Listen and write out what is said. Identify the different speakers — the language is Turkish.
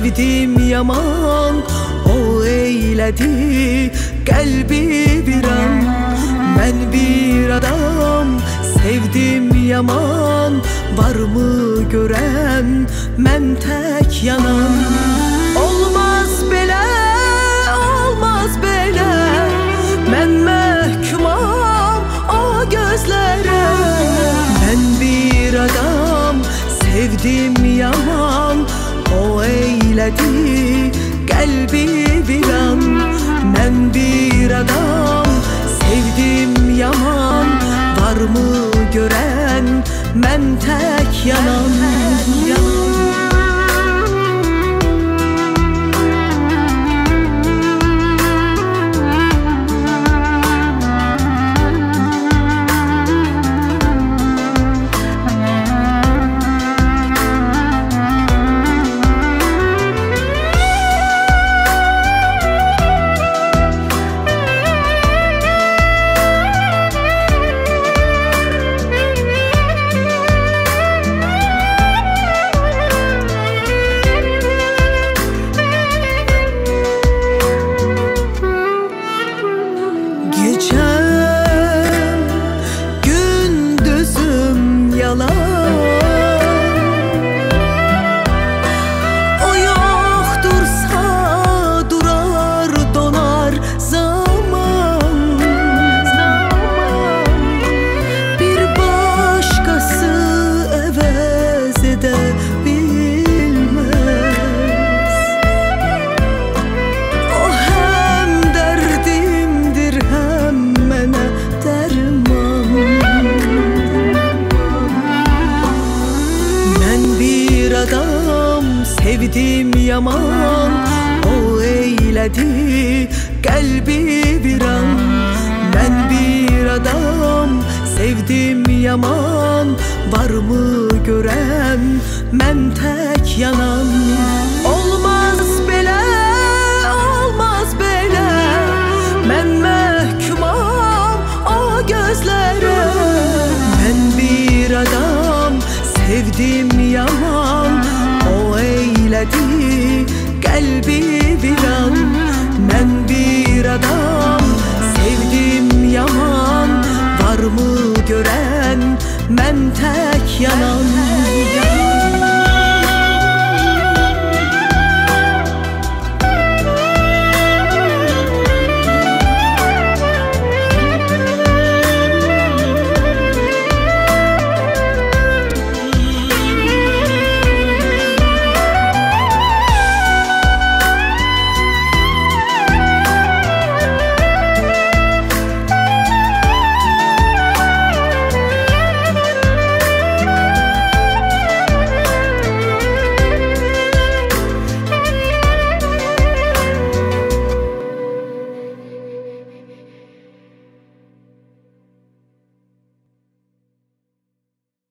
Speaker 1: sevdim yaman, o eyledi kalbi viran. Ben bir adam sevdim yaman, var mı gören men tek yanan. Olmaz bele, olmaz bele, men mehkumam o gözlere. Ben bir adam sevdim yaman, o eyledi kalbi viran. Ben bir adam sevdim yaman, var mı gören men tek yanan. Sevdim yaman, o eyledi kalbi viran. Ben bir adam sevdim yaman, var mı gören men tek yanan. Olmaz bele, olmaz bele, men mehkumam o gözlere. Ben bir adam sevdim yaman, o eyledi kalbi viran. Ben bir adam